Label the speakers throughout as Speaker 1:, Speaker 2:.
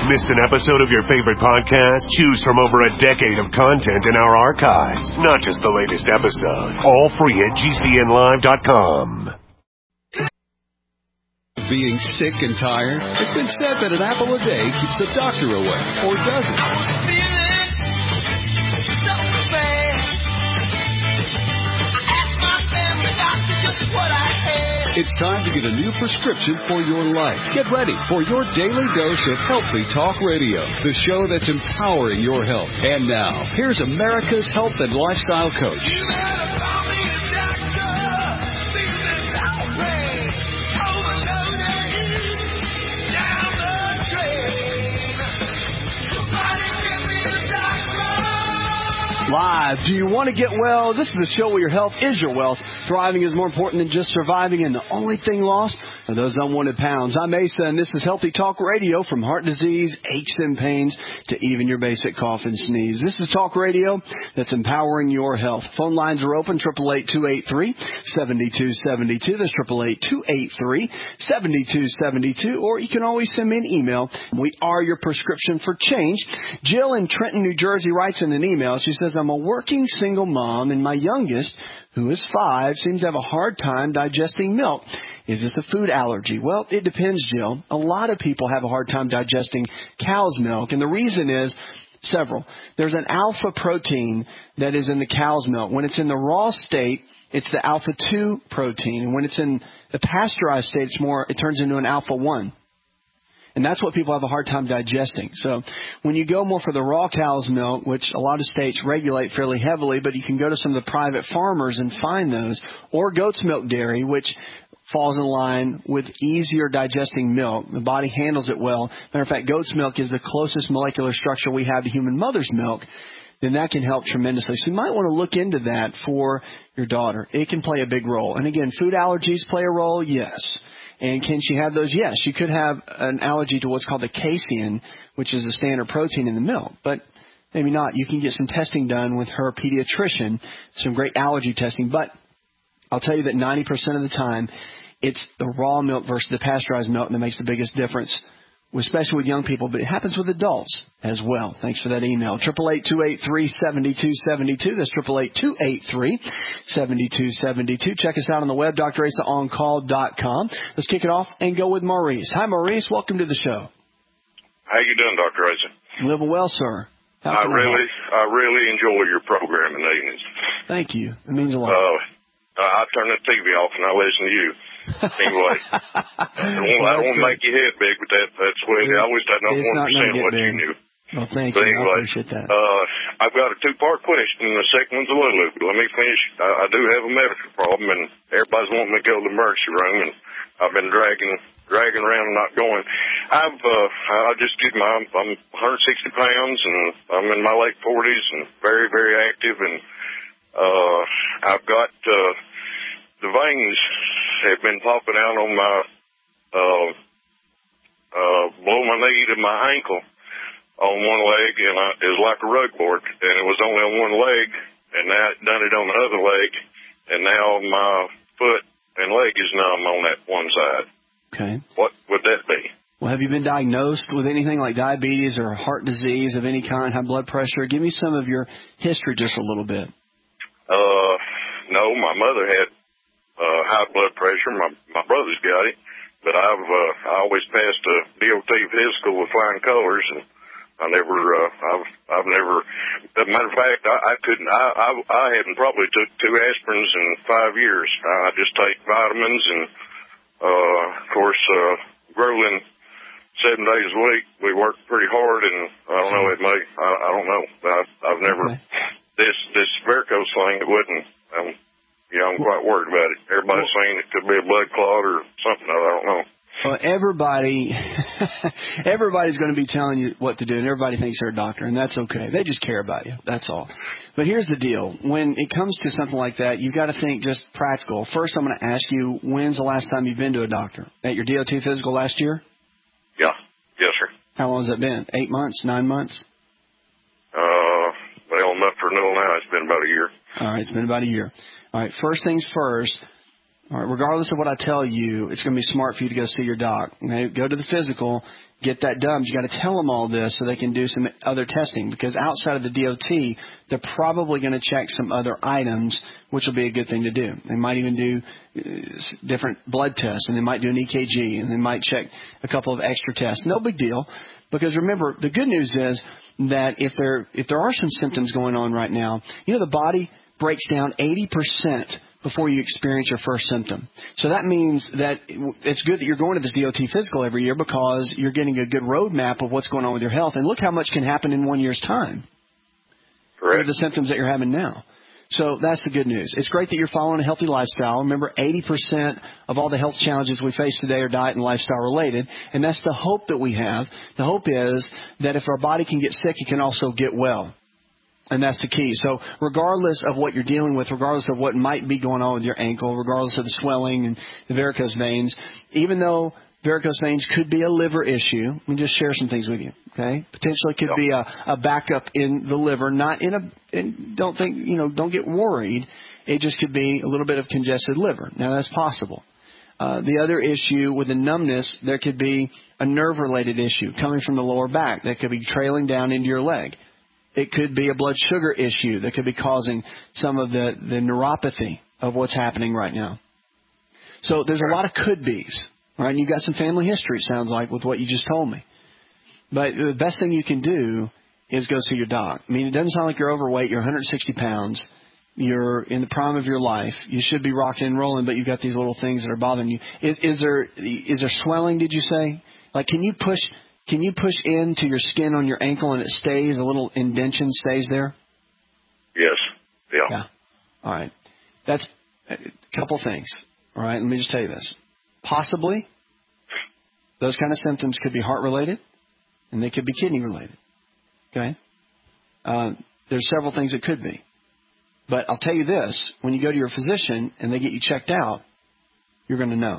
Speaker 1: Missed an episode of your favorite podcast? Choose from over a decade of content in our archives. Not just the latest episode. All free at GCNlive.com.
Speaker 2: Being sick and tired? It's been said that an apple a day keeps the doctor away. Or does it? It's time to get a new prescription for your life. Get ready for your daily dose of Healthy Talk Radio, the show that's empowering your health. And now, here's America's health and lifestyle coach.
Speaker 3: Live. Do you want to get well? This is the show where your health is your wealth. Thriving is more important than just surviving, and the only thing lost are those unwanted pounds. I'm Asa, and this is Healthy Talk Radio. From heart disease, aches and pains, to even your basic cough and sneeze. This is talk radio that's empowering your health. Phone lines are open, 888-283-7272. That's 888-283-7272. Or you can always send me an email. We are your prescription for change. Jill in Trenton, New Jersey writes in an email. She says, I'm a working single mom, and my youngest, who is 5, seems to have a hard time digesting milk. Is this a food allergy? Well, it depends, Jill. A lot of people have a hard time digesting cow's milk, and the reason is several. There's an alpha protein that is in the cow's milk. When it's in the raw state, it's the alpha-2 protein, and when it's in the pasteurized state, it turns into an alpha-1. And that's what people have a hard time digesting. So when you go more for the raw cow's milk, which a lot of states regulate fairly heavily, but you can go to some of the private farmers and find those, or goat's milk dairy, which falls in line with easier digesting milk. The body handles it well. Matter of fact, goat's milk is the closest molecular structure we have to human mother's milk. Then that can help tremendously. So you might want to look into that for your daughter. It can play a big role. And again, food allergies play a role, yes. And can she have those? Yes. She could have an allergy to what's called the casein, which is the standard protein in the milk. But maybe not. You can get some testing done with her pediatrician, some great allergy testing. But I'll tell you that 90% of the time, it's the raw milk versus the pasteurized milk that makes the biggest difference, especially with young people. But it happens with adults as well. Thanks for that email. 888-283-7272. That's 888-283-7272. Check us out on the web, drasaoncall.com. Let's kick it off and go with Maurice. Hi, Maurice. Welcome to the show.
Speaker 4: How you doing, Dr. Asa?
Speaker 3: Living well, sir.
Speaker 4: I really enjoy your program in the evenings.
Speaker 3: Thank you. It means a lot.
Speaker 4: I turn the TV off and I listen to you. Anyway, I don't want to make your head big, but that's the way I wish I'd not 1% what you knew.
Speaker 3: Well, thank
Speaker 4: you.
Speaker 3: Anyway, I appreciate that.
Speaker 4: I've got a 2-part question, and the second one's a little loop. Let me finish. I do have a medical problem, and everybody's wanting me to go to the emergency room, and I've been dragging around and not going. I'm 160 pounds, and I'm in my late 40s, and very, very active, and I've got the veins have been popping out on my below my knee to my ankle on one leg, and it was like a rug board, and it was only on one leg, and now it done it on the other leg, and now my foot and leg is numb on that one side.
Speaker 3: Okay.
Speaker 4: What would that be?
Speaker 3: Well, have you been diagnosed with anything like diabetes or heart disease of any kind, high blood pressure? Give me some of your history just a little bit.
Speaker 4: No, my mother had high blood pressure. My brother's got it, but I always passed a DOT physical with flying colors, and I've never. As a matter of fact, I couldn't. I hadn't probably took 2 aspirins in 5 years. I just take vitamins, and of course, Growling 7 days a week. We work pretty hard, and I don't know. It may. I don't know. I've never. Okay. This varicose thing. It wouldn't. I'm quite worried about it. Everybody's saying it could be a blood clot or something. I don't know.
Speaker 3: Well, everybody's going to be telling you what to do, and everybody thinks they're a doctor, and that's okay. They just care about you. That's all. But here's the deal. When it comes to something like that, you've got to think just practical. First, I'm going to ask you, when's the last time you've been to a doctor? At your DOT physical last year?
Speaker 4: Yeah. Yes, sir.
Speaker 3: How long has it been? 8 months? 9 months?
Speaker 4: Well, enough for now. It's been about a year.
Speaker 3: All right. It's been about a year. All right. First things first. All right, regardless of what I tell you, it's going to be smart for you to go see your doc. Okay? Go to the physical, get that done. You got to tell them all this so they can do some other testing, because outside of the DOT, they're probably going to check some other items, which will be a good thing to do. They might even do different blood tests, and they might do an EKG, and they might check a couple of extra tests. No big deal, because remember, the good news is that if there are some symptoms going on right now, the body breaks down 80% before you experience your first symptom. So that means that it's good that you're going to this DOT physical every year, because you're getting a good roadmap of what's going on with your health. And look how much can happen in 1 year's time.
Speaker 4: Correct.
Speaker 3: With the symptoms that you're having now. So that's the good news. It's great that you're following a healthy lifestyle. Remember, 80% of all the health challenges we face today are diet and lifestyle related. And that's the hope that we have. The hope is that if our body can get sick, it can also get well. And that's the key. So regardless of what you're dealing with, regardless of what might be going on with your ankle, regardless of the swelling and the varicose veins, even though varicose veins could be a liver issue, let me just share some things with you, okay? Potentially could be a backup in the liver, not don't get worried. It just could be a little bit of congested liver. Now, that's possible. The other issue with the numbness, there could be a nerve-related issue coming from the lower back that could be trailing down into your leg. It could be a blood sugar issue that could be causing some of the neuropathy of what's happening right now. So there's a lot of could-bes, right? And you've got some family history, it sounds like, with what you just told me. But the best thing you can do is go see your doc. I mean, it doesn't sound like you're overweight. You're 160 pounds. You're in the prime of your life. You should be rocking and rolling, but you've got these little things that are bothering you. Is there swelling, did you say? Like, can you push into your skin on your ankle and it stays, a little indentation stays there?
Speaker 4: Yes. Yeah.
Speaker 3: All right. That's a couple things. All right. Let me just tell you this. Possibly, those kind of symptoms could be heart-related, and they could be kidney-related. Okay? There's several things it could be. But I'll tell you this. When you go to your physician and they get you checked out, you're going to know.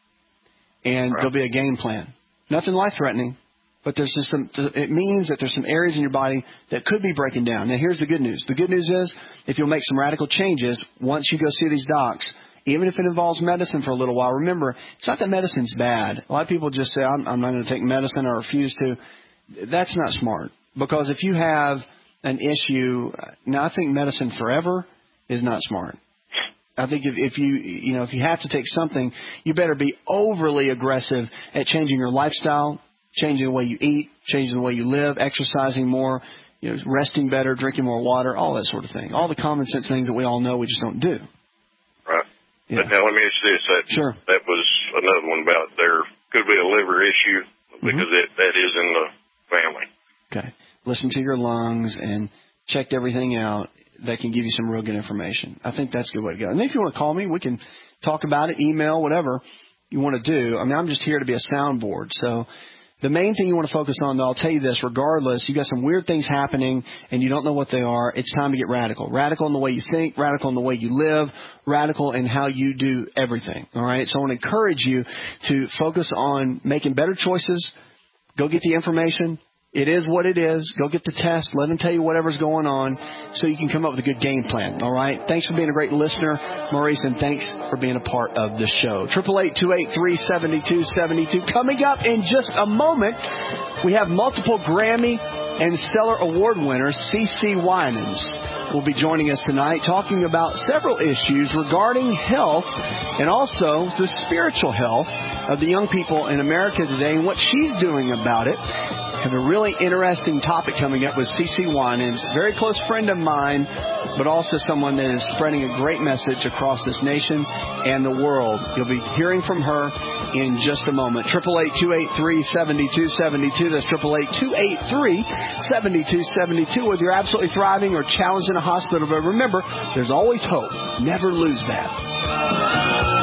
Speaker 3: And There'll be a game plan. Nothing life-threatening. But there's just it means that there's some areas in your body that could be breaking down. Now, here's the good news. The good news is if you'll make some radical changes, once you go see these docs, even if it involves medicine for a little while, remember, it's not that medicine's bad. A lot of people just say, I'm not going to take medicine or refuse to. That's not smart. Because if you have an issue, now I think medicine forever is not smart. I think if you have to take something, you better be overly aggressive at changing your lifestyle, changing the way you eat, changing the way you live, exercising more, resting better, drinking more water, all that sort of thing. All the common sense things that we all know we just don't do.
Speaker 4: Right.
Speaker 3: Yeah.
Speaker 4: But now let me ask you this.
Speaker 3: Sure.
Speaker 4: That was another one about there could be a liver issue because that is in the family.
Speaker 3: Okay. Listen to your lungs and check everything out. That can give you some real good information. I think that's a good way to go. And if you want to call me, we can talk about it, email, whatever you want to do. I mean, I'm just here to be a soundboard. So the main thing you want to focus on, though, I'll tell you this, regardless, you got some weird things happening and you don't know what they are, it's time to get radical. Radical in the way you think, radical in the way you live, radical in how you do everything. All right? So I want to encourage you to focus on making better choices. Go get the information. It is what it is. Go get the test. Let them tell you whatever's going on so you can come up with a good game plan. All right? Thanks for being a great listener, Maurice, and thanks for being a part of the show. 888-283-7272. Coming up in just a moment, we have multiple Grammy and Stellar Award winner CeCe Winans will be joining us tonight talking about several issues regarding health and also the spiritual health of the young people in America today and what she's doing about it. Have a really interesting topic coming up with CeCe Winans, very close friend of mine, but also someone that is spreading a great message across this nation and the world. You'll be hearing from her in just a moment. 888-283-7272. That's 888-283-7272. Whether you're absolutely thriving or challenged in a hospital, but remember, there's always hope. Never lose that.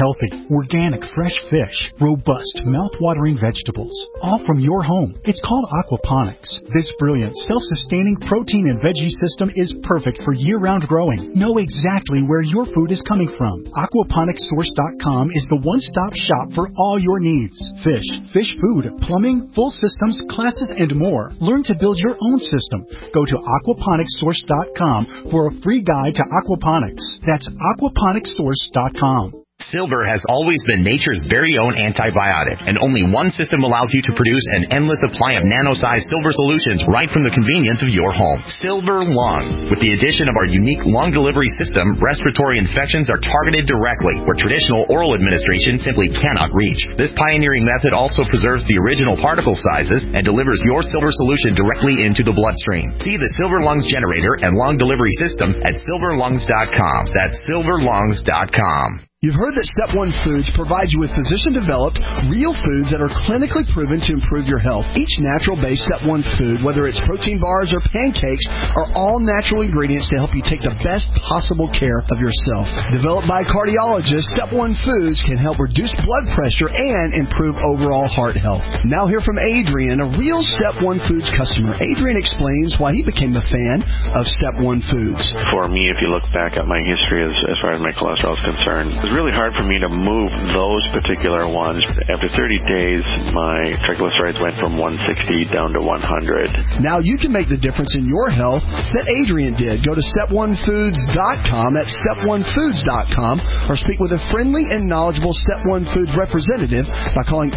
Speaker 5: healthy, organic, fresh fish, robust, mouth-watering vegetables, all from your home. It's called aquaponics. This brilliant, self-sustaining protein and veggie system is perfect for year-round growing. Know exactly where your food is coming from. Aquaponicssource.com is the one-stop shop for all your needs. Fish, fish food, plumbing, full systems, classes, and more. Learn to build your own system. Go to aquaponicssource.com for a free guide to aquaponics. That's aquaponicssource.com.
Speaker 6: Silver has always been nature's very own antibiotic, and only one system allows you to produce an endless supply of nano-sized silver solutions right from the convenience of your home. Silver Lungs. With the addition of our unique lung delivery system, respiratory infections are targeted directly, where traditional oral administration simply cannot reach. This pioneering method also preserves the original particle sizes and delivers your silver solution directly into the bloodstream. See the Silver Lungs generator and lung delivery system at silverlungs.com. That's silverlungs.com.
Speaker 3: You've heard that Step 1 Foods provides you with physician-developed, real foods that are clinically proven to improve your health. Each natural-based Step 1 food, whether it's protein bars or pancakes, are all natural ingredients to help you take the best possible care of yourself. Developed by cardiologists, Step 1 Foods can help reduce blood pressure and improve overall heart health. Now hear from Adrian, a real Step 1 Foods customer. Adrian explains why he became a fan of Step 1 Foods.
Speaker 7: For me, if you look back at my history as far as my cholesterol is concerned, really hard for me to move those particular ones. After 30 days, my triglycerides went from 160 down to 100.
Speaker 3: Now you can make the difference in your health that Adrian did. Go to step1foods.com, that's step1foods.com, or speak with a friendly and knowledgeable Step 1 Foods representative by calling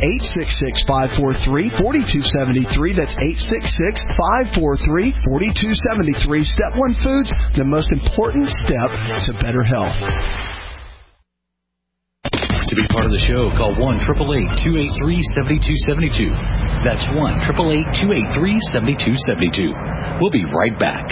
Speaker 3: 866-543-4273. That's 866-543-4273. Step 1 Foods, the most important step to better health.
Speaker 2: To be part of the show, call 1-888-283-7272. That's 1-888-283-7272. We'll be right back.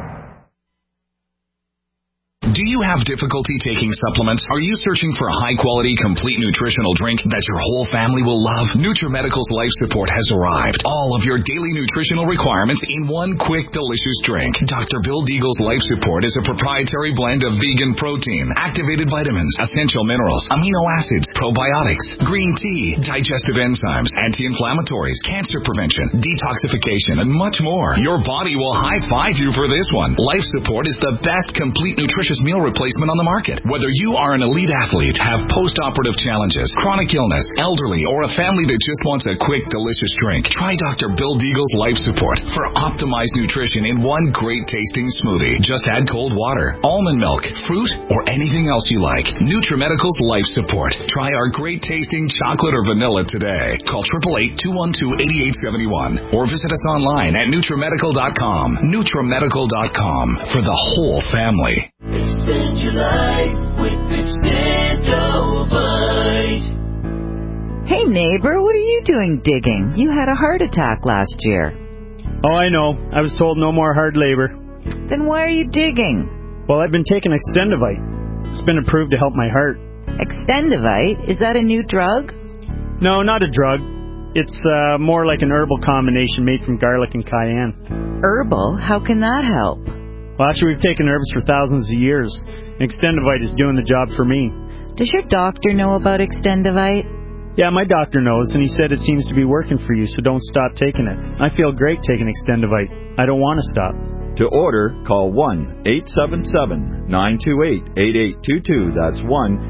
Speaker 8: Do you have difficulty taking supplements? Are you searching for a high-quality, complete nutritional drink that your whole family will love? NutriMedical's Life Support has arrived. All of your daily nutritional requirements in one quick, delicious drink. Dr. Bill Deagle's Life Support is a proprietary blend of vegan protein, activated vitamins, essential minerals, amino acids, probiotics, green tea, digestive enzymes, anti-inflammatories, cancer prevention, detoxification, and much more. Your body will high-five you for this one. Life Support is the best complete nutritious meal replacement on the market. Whether you are an elite athlete, have post-operative challenges, chronic illness, elderly, or a family that just wants a quick, delicious drink, try Dr. Bill Deagle's Life Support for optimized nutrition in one great-tasting smoothie. Just add cold water, almond milk, fruit, or anything else you like. NutriMedical's Life Support. Try our great-tasting chocolate or vanilla today. Call 888-212-8871 or visit us online at NutriMedical.com. NutriMedical.com for the whole family.
Speaker 9: Extend your life with Extendovite.
Speaker 10: Hey neighbor, what are you doing digging? You had a heart attack last year.
Speaker 11: Oh, I know. I was told no more hard labor.
Speaker 10: Then why are you digging?
Speaker 11: Well, I've been taking Extendovite. It's been approved to help my heart.
Speaker 10: Extendovite? Is that a new drug?
Speaker 11: No, not a drug. It's more like an herbal combination made from garlic and cayenne.
Speaker 10: Herbal? How can that help?
Speaker 11: Well, actually, we've taken herbs for thousands of years. Extendovite is doing the job for me.
Speaker 10: Does your doctor know about Extendovite?
Speaker 11: Yeah, my doctor knows, and he said it seems to be working for you, so don't stop taking it. I feel great taking Extendovite. I don't want to stop.
Speaker 12: To order, call 1-877-928-8822. That's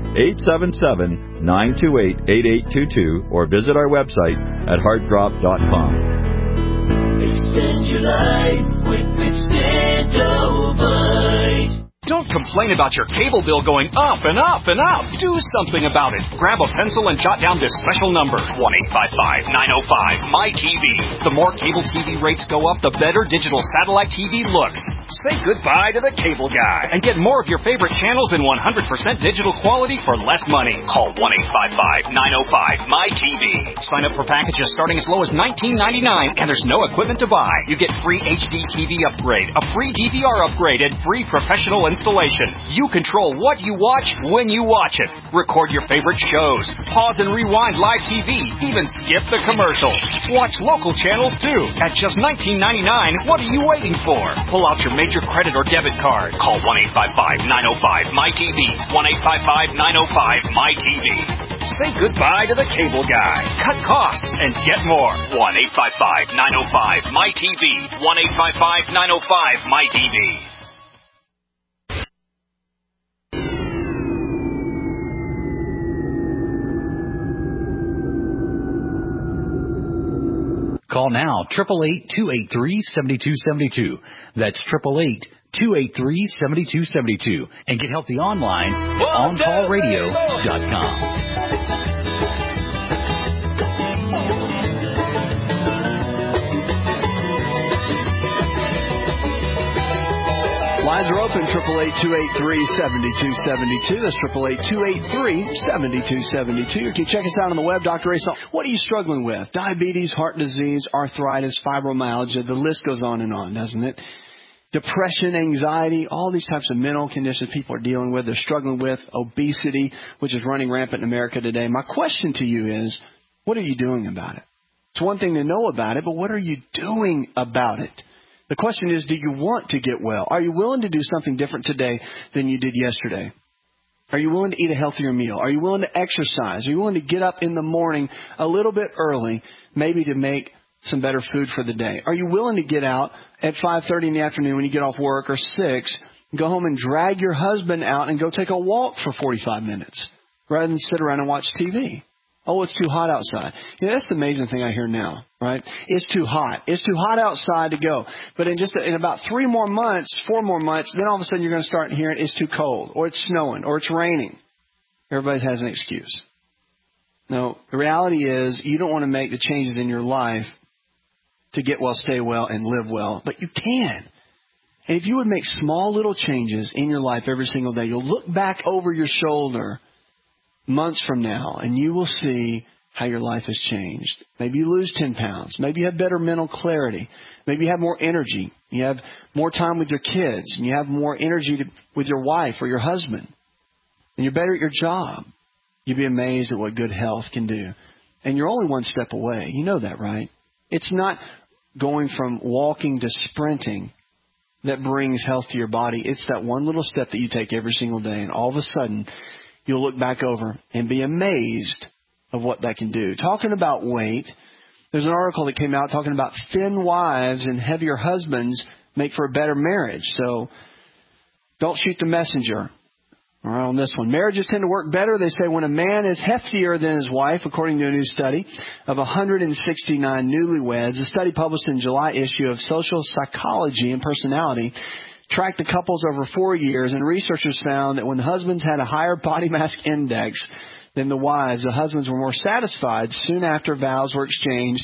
Speaker 12: 1-877-928-8822, or visit our website at heartdrop.com.
Speaker 9: Extend your life with Extendovite.
Speaker 13: Don't complain about your cable bill going up and up and up. Do something about it. Grab a pencil and jot down this special number, 1-855-905-MyTV. The more cable TV rates go up, the better digital satellite TV looks. Say goodbye to the cable guy and get more of your favorite channels in 100% digital quality for less money. Call 1-855-905-MyTV. Sign up for packages starting as low as $19.99, and there's no equipment to buy. You get free HD TV upgrade, a free DVR upgrade, and free professional installation. installation. You control what you watch when you watch it. Record your favorite shows. Pause and rewind live TV. Even skip the commercials. Watch local channels too. At just $19.99, what are you waiting for? Pull out your major credit or debit card. Call 1-855-905-MyTV. 1-855-905-MyTV. Say goodbye to the cable guy. Cut costs and get more. 1-855-905-MyTV. 1-855-905-MyTV.
Speaker 14: Call now, 888-283-7272. That's 888-283-7272. And get healthy online at OnCallRadio.com.
Speaker 3: Lines are open, 888-283-7272. That's 888-283-7272. You can check us out on the web, Dr. Ace. What are you struggling with? Diabetes, heart disease, arthritis, fibromyalgia. The list goes on and on, doesn't it? Depression, anxiety, all these types of mental conditions people are dealing with. They're struggling with obesity, which is running rampant in America today. My question to you is, what are you doing about it? It's one thing to know about it, but what are you doing about it? The question is, do you want to get well? Are you willing to do something different today than you did yesterday? Are you willing to eat a healthier meal? Are you willing to exercise? Are you willing to get up in the morning a little bit early, maybe to make some better food for the day? Are you willing to get out at 5:30 in the afternoon when you get off work, or 6, go home and drag your husband out and go take a walk for 45 minutes rather than sit around and watch TV? Oh, it's too hot outside. Yeah, that's the amazing thing I hear now, right? It's too hot. It's too hot outside to go. But in about 4 more months, then all of a sudden you're going to start hearing it's too cold, or it's snowing, or it's raining. Everybody has an excuse. No, the reality is you don't want to make the changes in your life to get well, stay well, and live well, but you can. And if you would make small little changes in your life every single day, you'll look back over your shoulder months from now, and you will see how your life has changed. Maybe you lose 10 pounds. Maybe you have better mental clarity. Maybe you have more energy. You have more time with your kids, and you have more energy with your wife or your husband. And you're better at your job. You'd be amazed at what good health can do. And you're only one step away. You know that, right? It's not going from walking to sprinting that brings health to your body. It's that one little step that you take every single day, and all of a sudden you'll look back over and be amazed of what that can do. Talking about weight, there's an article that came out talking about thin wives and heavier husbands make for a better marriage. So don't shoot the messenger. All right, on this one. Marriages tend to work better, they say, when a man is heftier than his wife, according to a new study of 169 newlyweds. A study published in July issue of Social Psychology and Personality tracked the couples over 4 years, and researchers found that when the husbands had a higher body mass index than the wives, the husbands were more satisfied soon after vows were exchanged,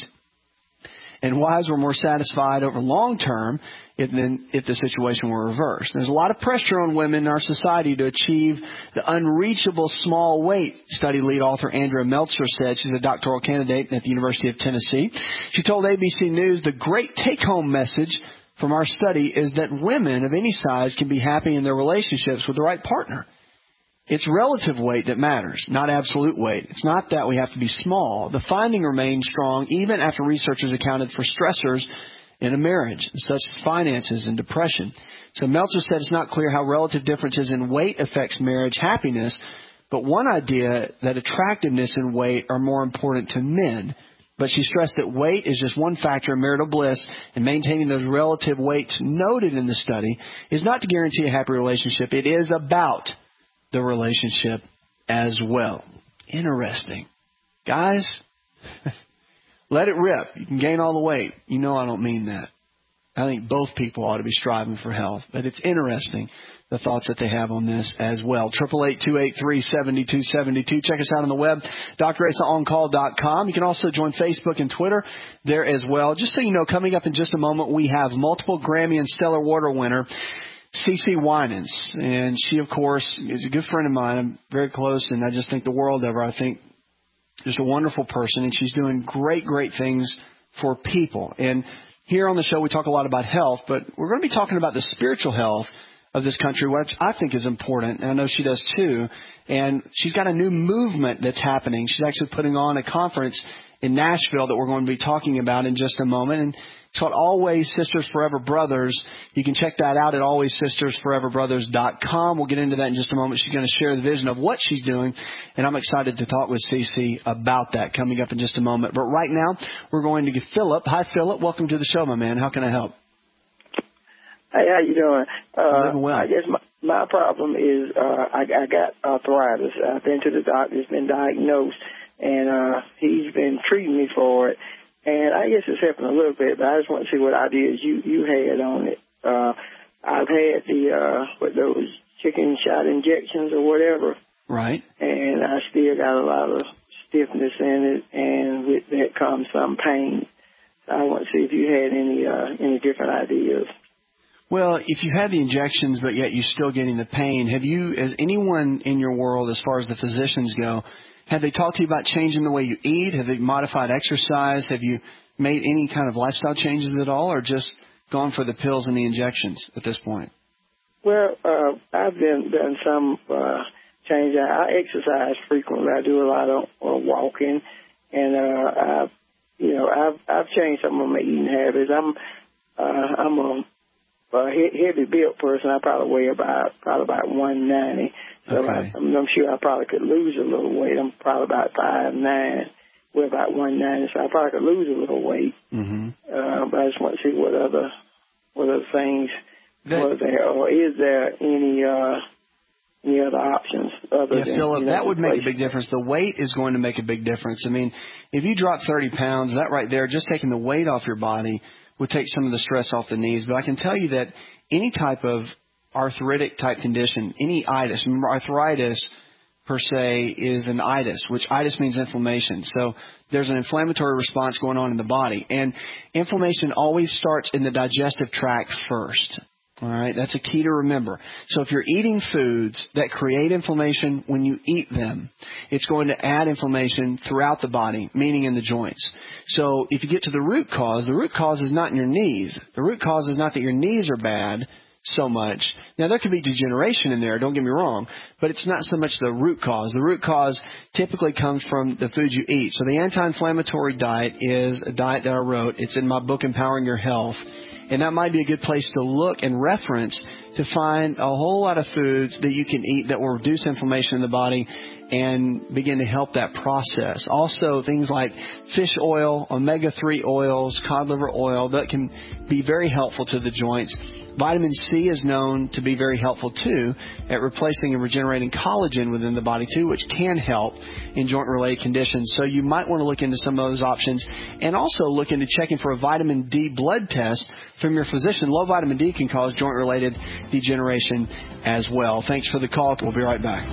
Speaker 3: and wives were more satisfied over long term than if the situation were reversed. There's a lot of pressure on women in our society to achieve the unreachable small weight, study lead author Andrea Meltzer said. She's a doctoral candidate at the University of Tennessee. She told ABC News the great take-home message from our study is that women of any size can be happy in their relationships with the right partner. It's relative weight that matters, not absolute weight. It's not that we have to be small. The finding remains strong even after researchers accounted for stressors in a marriage, such as finances and depression. So Meltzer said it's not clear how relative differences in weight affects marriage happiness, but one idea that attractiveness and weight are more important to men. But she stressed that weight is just one factor in marital bliss, and maintaining those relative weights noted in the study is not to guarantee a happy relationship. It is about the relationship as well. Interesting. Guys, let it rip. You can gain all the weight. You know I don't mean that. I think both people ought to be striving for health. But it's interesting, the thoughts that they have on this as well. 888-283-7272. Check us out on the web, draceoncall.com. You can also join Facebook and Twitter there as well. Just so you know, coming up in just a moment, we have multiple Grammy and Stellar Water winner, CeCe Winans. And she, of course, is a good friend of mine. I'm very close, and I just think the world of her. I think just a wonderful person, and she's doing great, great things for people. And here on the show, we talk a lot about health, but we're going to be talking about the spiritual health of this country, which I think is important, and I know she does too. And she's got a new movement that's happening. She's actually putting on a conference in Nashville that we're going to be talking about in just a moment. And it's called Always Sisters Forever Brothers. You can check that out at alwayssistersforeverbrothers.com. We'll get into that in just a moment. She's going to share the vision of what she's doing, and I'm excited to talk with CeCe about that coming up in just a moment. But right now, we're going to get Philip. Hi, Philip. Welcome to the show, my man. How can I help?
Speaker 15: Hey, how you doing?
Speaker 3: Living well.
Speaker 15: I guess my problem is I got arthritis. I've been to the doctor. It's been diagnosed, and he's been treating me for it. And I guess it's helping a little bit, but I just want to see what ideas you had on it. I've had those chicken shot injections or whatever.
Speaker 3: Right.
Speaker 15: And I still got a lot of stiffness in it, and with that comes some pain. So I want to see if you had any different ideas.
Speaker 3: Well, if you had the injections, but yet you're still getting the pain, has anyone in your world, as far as the physicians go, have they talked to you about changing the way you eat? Have they modified exercise? Have you made any kind of lifestyle changes at all, or just gone for the pills and the injections at this point?
Speaker 15: Well, I've done some change. I exercise frequently. I do a lot of walking, and I've changed some of my eating habits. I'm a heavy built person. I probably weigh about 190. So okay. I'm sure I probably could lose a little weight. I'm probably about 5'9", weigh about 190. So I probably could lose a little weight. Mm-hmm. But I just want to see what other things were there, or is there any other options other than
Speaker 3: Philip, that would make a big difference. The weight is going to make a big difference. I mean, if you drop 30 pounds, that right there, just taking the weight off your body would take some of the stress off the knees. But I can tell you that any type of arthritic type condition, any itis, remember arthritis per se is an itis, which itis means inflammation. So there's an inflammatory response going on in the body. And inflammation always starts in the digestive tract first. All right, that's a key to remember. So if you're eating foods that create inflammation when you eat them, it's going to add inflammation throughout the body, meaning in the joints. So if you get to the root cause is not in your knees. The root cause is not that your knees are bad so much. Now, there could be degeneration in there, don't get me wrong, but it's not so much the root cause. The root cause typically comes from the food you eat. So the anti-inflammatory diet is a diet that I wrote. It's in my book, Empowering Your Health. And that might be a good place to look and reference to find a whole lot of foods that you can eat that will reduce inflammation in the body and begin to help that process. Also, things like fish oil, omega-3 oils, cod liver oil, that can be very helpful to the joints. Vitamin C is known to be very helpful, too, at replacing and regenerating collagen within the body, too, which can help in joint-related conditions. So you might want to look into some of those options and also look into checking for a vitamin D blood test from your physician. Low vitamin D can cause joint-related degeneration as well. Thanks for the call. We'll be right back.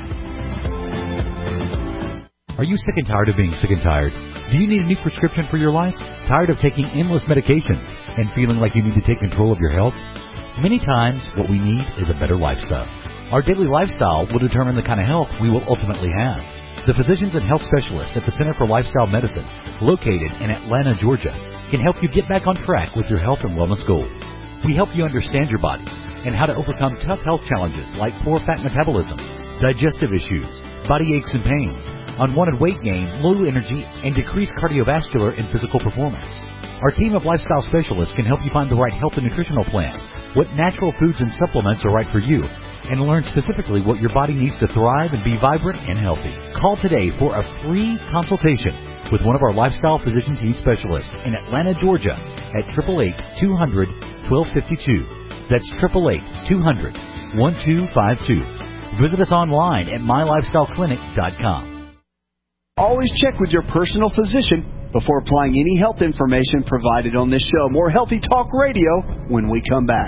Speaker 16: Are you sick and tired of being sick and tired? Do you need a new prescription for your life? Tired of taking endless medications and feeling like you need to take control of your health? Many times, what we need is a better lifestyle. Our daily lifestyle will determine the kind of health we will ultimately have. The physicians and health specialists at the Center for Lifestyle Medicine, located in Atlanta, Georgia, can help you get back on track with your health and wellness goals. We help you understand your body and how to overcome tough health challenges like poor fat metabolism, digestive issues, body aches and pains, unwanted weight gain, low energy, and decreased cardiovascular and physical performance. Our team of lifestyle specialists can help you find the right health and nutritional plan, what natural foods and supplements are right for you, and learn specifically what your body needs to thrive and be vibrant and healthy. Call today for a free consultation with one of our lifestyle physician team specialists in Atlanta, Georgia at 888-200-1252. That's 888-200-1252. Visit us online at mylifestyleclinic.com.
Speaker 3: Always check with your personal physician before applying any health information provided on this show. More Healthy Talk Radio when we come back.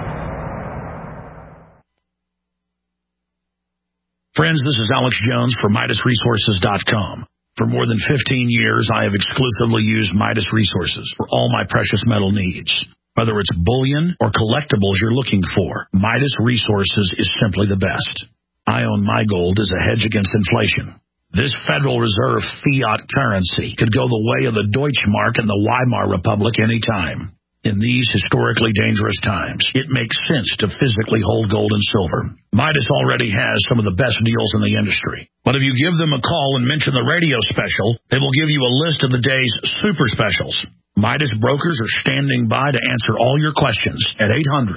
Speaker 17: Friends, this is Alex Jones for MidasResources.com. For more than 15 years, I have exclusively used Midas Resources for all my precious metal needs. Whether it's bullion or collectibles you're looking for, Midas Resources is simply the best. I own my gold as a hedge against inflation. This Federal Reserve fiat currency could go the way of the Deutschmark and the Weimar Republic anytime. In these historically dangerous times, it makes sense to physically hold gold and silver. Midas already has some of the best deals in the industry. But if you give them a call and mention the radio special, they will give you a list of the day's super specials. Midas brokers are standing by to answer all your questions at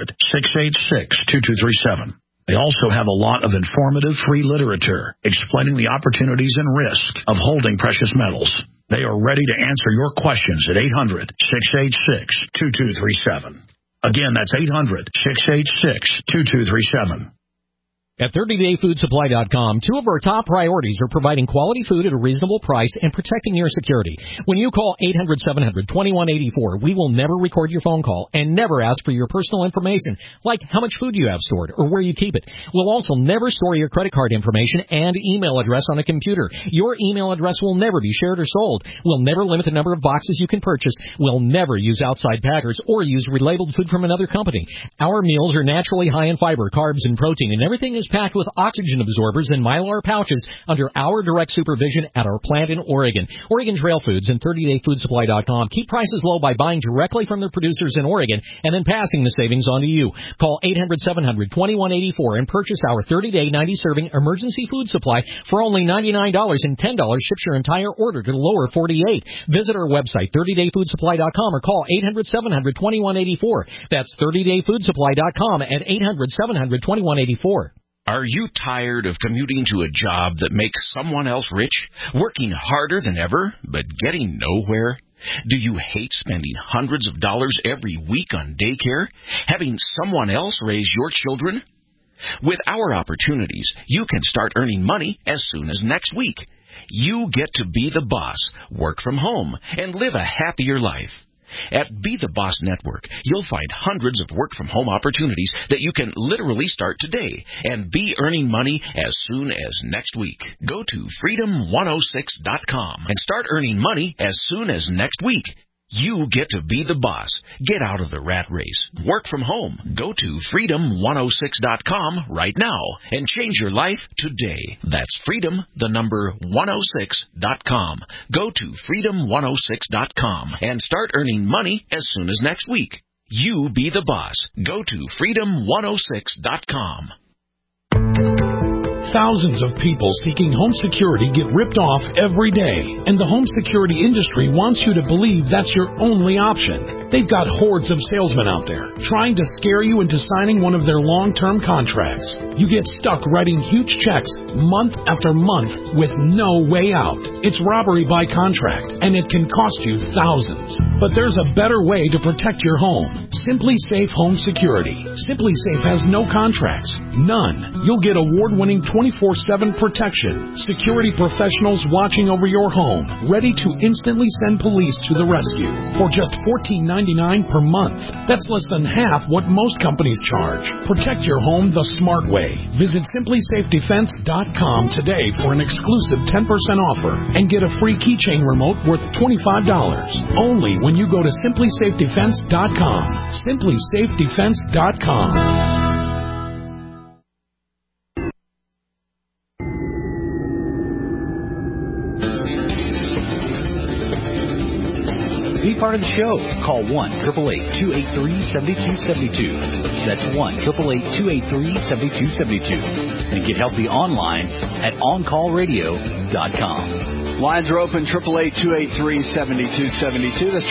Speaker 17: 800-686-2237. They also have a lot of informative free literature explaining the opportunities and risks of holding precious metals. They are ready to answer your questions at 800-686-2237. Again, that's 800-686-2237.
Speaker 18: At 30dayfoodsupply.com, two of our top priorities are providing quality food at a reasonable price and protecting your security. When you call 800-700-2184, we will never record your phone call and never ask for your personal information, like how much food you have stored or where you keep it. We'll also never store your credit card information and email address on a computer. Your email address will never be shared or sold. We'll never limit the number of boxes you can purchase. We'll never use outside packers or use relabeled food from another company. Our meals are naturally high in fiber, carbs, and protein, and everything is packed with oxygen absorbers and Mylar pouches under our direct supervision at our plant in Oregon. Oregon Trail Foods and 30dayfoodsupply.com keep prices low by buying directly from their producers in Oregon and then passing the savings on to you. Call 800-700-2184 and purchase our 30-day 90-serving emergency food supply for only $99 and $10 ships your entire order to the lower 48. Visit our website, 30dayfoodsupply.com, or call 800-700-2184. That's 30dayfoodsupply.com at 800-700-2184.
Speaker 19: Are you tired of commuting to a job that makes someone else rich, working harder than ever, but getting nowhere? Do you hate spending hundreds of dollars every week on daycare, having someone else raise your children? With our opportunities, you can start earning money as soon as next week. You get to be the boss, work from home, and live a happier life. At Be the Boss Network, you'll find hundreds of work-from-home opportunities that you can literally start today and be earning money as soon as next week. Go to freedom106.com and start earning money as soon as next week. You get to be the boss. Get out of the rat race. Work from home. Go to freedom106.com right now and change your life today. That's freedom106.com. Go to freedom106.com and start earning money as soon as next week. You be the boss. Go to freedom106.com.
Speaker 20: Thousands of people seeking home security get ripped off every day, and the home security industry wants you to believe that's your only option. They've got hordes of salesmen out there trying to scare you into signing one of their long-term contracts. You get stuck writing huge checks month after month with no way out. It's robbery by contract, and it can cost you thousands. But there's a better way to protect your home. Simply Safe Home Security. Simply Safe has no contracts. None. You'll get award-winning 24/7 protection. Security professionals watching over your home, ready to instantly send police to the rescue for just $14.99 per month. That's less than half what most companies charge. Protect your home the smart way. Visit simplysafedefense.com today for an exclusive 10% offer and get a free keychain remote worth $25. Only when you go to simplysafedefense.com. simplysafedefense.com.
Speaker 14: Be part of the show. Call 1-888-283-7272. That's 1-888-283-7272. And get healthy online at OnCallRadio.com.
Speaker 3: Lines are open, 888-283-7272. That's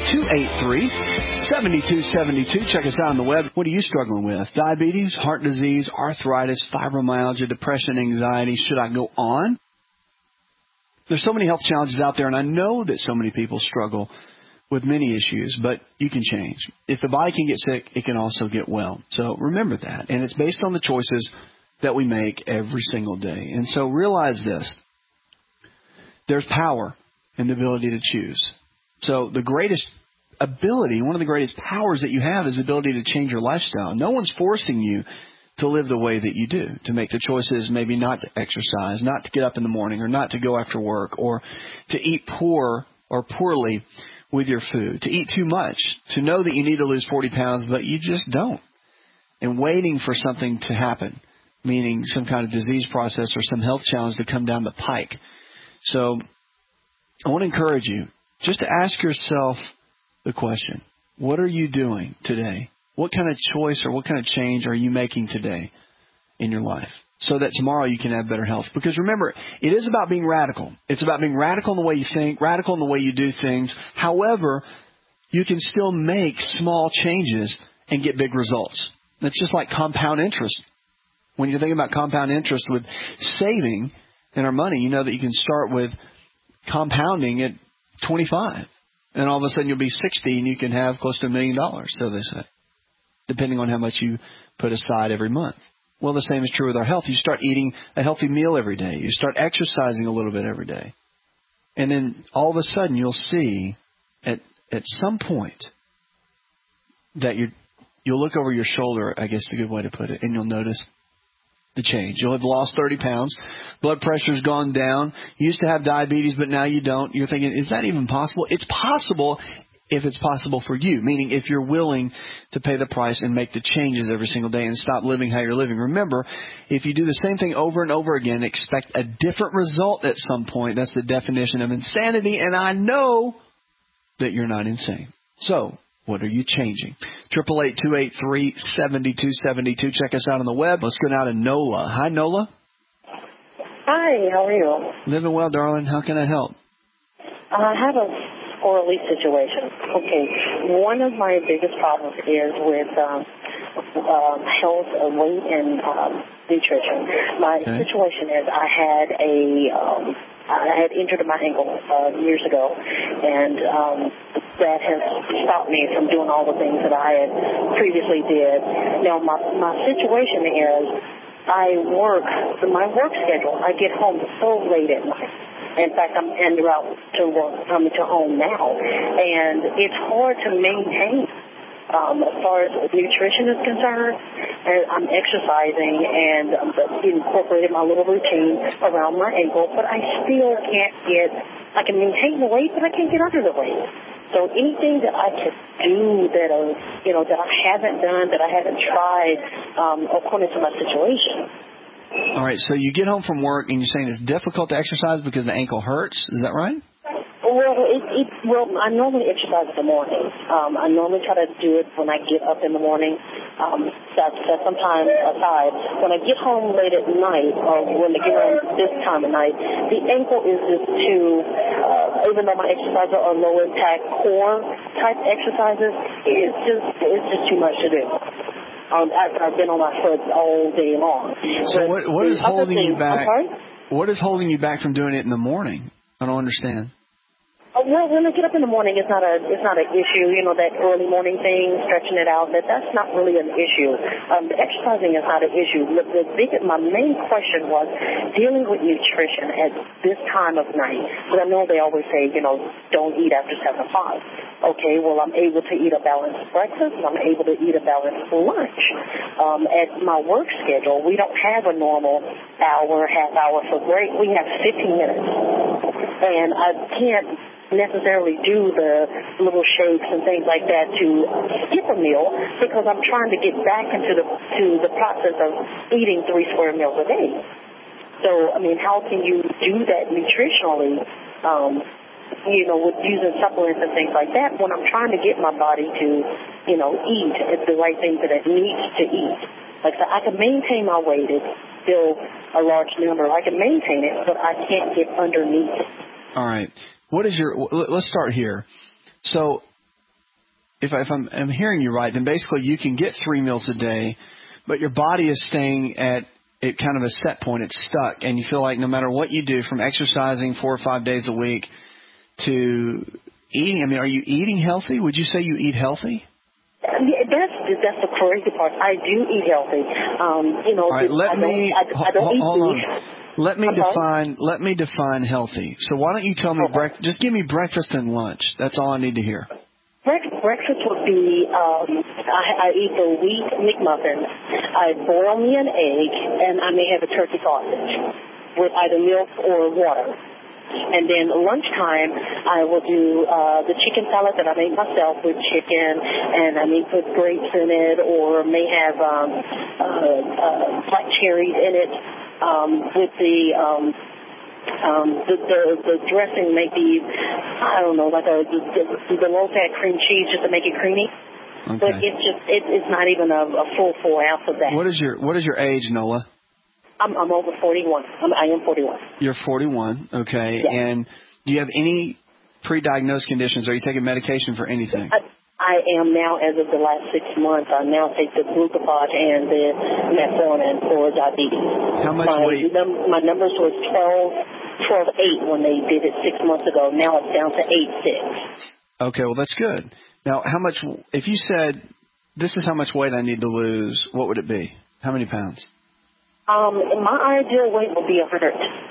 Speaker 3: 888-283-7272. Check us out on the web. What are you struggling with? Diabetes, heart disease, arthritis, fibromyalgia, depression, anxiety. Should I go on? There's so many health challenges out there, and I know that so many people struggle with many issues, but you can change. If the body can get sick, it can also get well. So remember that. And it's based on the choices that we make every single day. And so realize this. There's power in the ability to choose. So the greatest ability, one of the greatest powers that you have is the ability to change your lifestyle. No one's forcing you to live the way that you do, to make the choices maybe not to exercise, not to get up in the morning, or not to go after work, or to eat poor or poorly with your food, to eat too much, to know that you need to lose 40 pounds, but you just don't. And waiting for something to happen, meaning some kind of disease process or some health challenge to come down the pike. So I want to encourage you just to ask yourself the question, What are you doing today? What kind of choice or what kind of change are you making today in your life so that tomorrow you can have better health? Because remember, it is about being radical. It's about being radical in the way you think, radical in the way you do things. However, you can still make small changes and get big results. That's just like compound interest. When you're thinking about compound interest with saving in our money, you know that you can start with compounding at 25. And all of a sudden you'll be 60 and you can have close to $1 million, so they say, depending on how much you put aside every month. Well, the same is true with our health. You start eating a healthy meal every day. You start exercising a little bit every day. And then all of a sudden you'll see at some point that you'll look over your shoulder, I guess is a good way to put it, and you'll notice the change. You'll have lost 30 pounds. Blood pressure's gone down. You used to have diabetes, but now you don't. You're thinking, is that even possible? It's possible if it's possible for you, meaning if you're willing to pay the price and make the changes every single day and stop living how you're living. Remember, if you do the same thing over and over again, expect a different result at some point. That's the definition of insanity, and I know that you're not insane. So, what are you changing? 888-283-7272. Check us out on the web. Let's go now to Nola. Hi, Nola.
Speaker 21: Hi, how are you?
Speaker 3: Living well, darling. How can I help?
Speaker 21: I have a squirrely situation. Okay, one of my biggest problems is with health, weight, and nutrition. My situation is I had injured my ankle years ago, and that has stopped me from doing all the things that I had previously did. Now, my situation is my work schedule, I get home so late at night. In fact, I'm en route to work, coming to home now, and it's hard to maintain. As far as nutrition is concerned, I'm exercising and incorporated my little routine around my ankle, but I still I can maintain the weight, but I can't get under the weight. So anything that I can do that I haven't done, that I haven't tried, according to my situation.
Speaker 3: All right, so you get home from work and you're saying it's difficult to exercise because the ankle hurts. Is that right?
Speaker 21: Well, I normally exercise in the morning. I normally try to do it when I get up in the morning. Set some time aside. When I get home late at night, or when I get home this time of night, the ankle is just too, even though my exercises are low impact core type exercises, it's just too much to do. After I've been on my foot all day long.
Speaker 3: So what is holding you back? What is holding you back from doing it in the morning? I don't understand.
Speaker 21: Well, when I get up in the morning, it's not an issue. That early morning thing, stretching it out, that's not really an issue. The exercising is not an issue. My main question was dealing with nutrition at this time of night. Because I know they always say, don't eat after 7 o'clock. Okay, well, I'm able to eat a balanced breakfast, and I'm able to eat a balanced lunch. At my work schedule, we don't have a normal half hour for break. We have 15 minutes. And I can't necessarily do the little shakes and things like that to skip a meal because I'm trying to get back into the process of eating 3 square meals a day. So, how can you do that nutritionally, with using supplements and things like that when I'm trying to get my body to, eat the right things that it needs to eat? Like, so I can maintain my weight. It's still a large number. I can maintain it, but I can't get underneath it.
Speaker 3: All right. Let's start here. So if I'm hearing you right, then basically you can get 3 meals a day, but your body is staying at kind of a set point. It's stuck, and you feel like no matter what you do, from exercising 4 or 5 days a week to eating, are you eating healthy? Would you say you eat healthy?
Speaker 21: That's the crazy part. I do eat healthy.
Speaker 3: All right,
Speaker 21: I don't eat
Speaker 3: hold
Speaker 21: beef.
Speaker 3: on. Let me define healthy. So why don't you tell me just give me breakfast and lunch. That's all I need to hear.
Speaker 21: Breakfast would be I eat the wheat McMuffin. I boil me an egg, and I may have a turkey sausage with either milk or water. And then lunchtime, I will do the chicken salad that I make myself with chicken, and I may put grapes in it, or may have black cherries in it. With the dressing may be I don't know, like the low-fat cream cheese just to make it creamy.
Speaker 3: Okay.
Speaker 21: But it's not even a full ounce of that.
Speaker 3: What is your age, Nola?
Speaker 21: I'm over 41. I am 41.
Speaker 3: You're 41, okay.
Speaker 21: Yes.
Speaker 3: And do you have any pre-diagnosed conditions? Are you taking medication for anything?
Speaker 21: I am now, as of the last 6 months, I now take the glucophage and the metformin for diabetes.
Speaker 3: How much weight?
Speaker 21: My numbers was 12.8 when they did it 6 months ago. Now it's down to 8.6.
Speaker 3: Okay, well, that's good. Now, how much, if you said, this is how much weight I need to lose, what would it be? How many pounds?
Speaker 21: My ideal weight would be 100.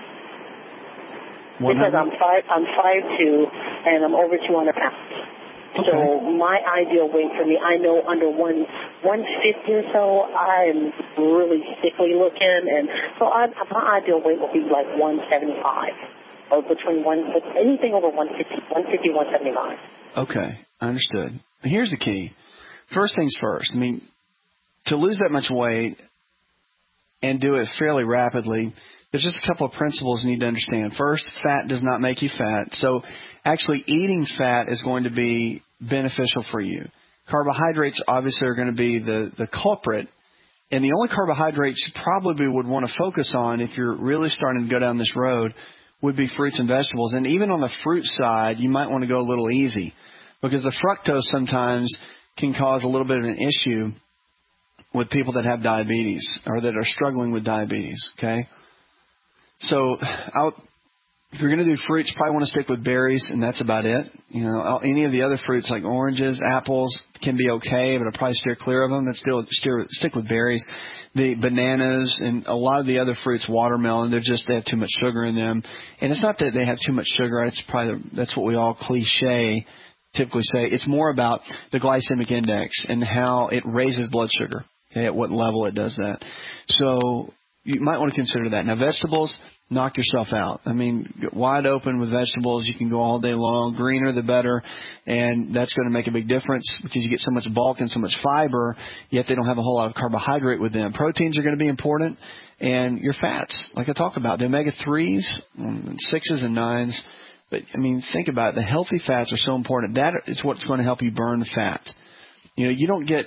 Speaker 3: 100?
Speaker 21: Because I'm 5'2", and I'm over 200 pounds.
Speaker 3: Okay.
Speaker 21: So my ideal weight for me, I know under 150 or so, I'm really sickly looking, and so my ideal weight will be like 175, or anything over 150, 175.
Speaker 3: Okay, understood. Here's the key. First things first. I mean, to lose that much weight and do it fairly rapidly, there's just a couple of principles you need to understand. First, fat does not make you fat. So actually eating fat is going to be beneficial for you. Carbohydrates obviously are going to be the culprit. And the only carbohydrates you probably would want to focus on if you're really starting to go down this road would be fruits and vegetables. And even on the fruit side, you might want to go a little easy because the fructose sometimes can cause a little bit of an issue with people that have diabetes or that are struggling with diabetes, okay? So if you're going to do fruits, you probably want to stick with berries, and that's about it. You know, any of the other fruits like oranges, apples can be okay, but I'll probably steer clear of them. But stick with berries. The bananas and a lot of the other fruits, watermelon, they have too much sugar in them. And it's not that they have too much sugar. That's what we all typically say. It's more about the glycemic index and how it raises blood sugar. Okay, at what level it does that. So you might want to consider that. Now, vegetables, knock yourself out. I mean, wide open with vegetables. You can go all day long. Greener, the better. And that's going to make a big difference because you get so much bulk and so much fiber, yet they don't have a whole lot of carbohydrate with them. Proteins are going to be important. And your fats, like I talk about, the omega-3s, 6s and 9s. But, I mean, think about it. The healthy fats are so important. That is what's going to help you burn fat. You know, you don't get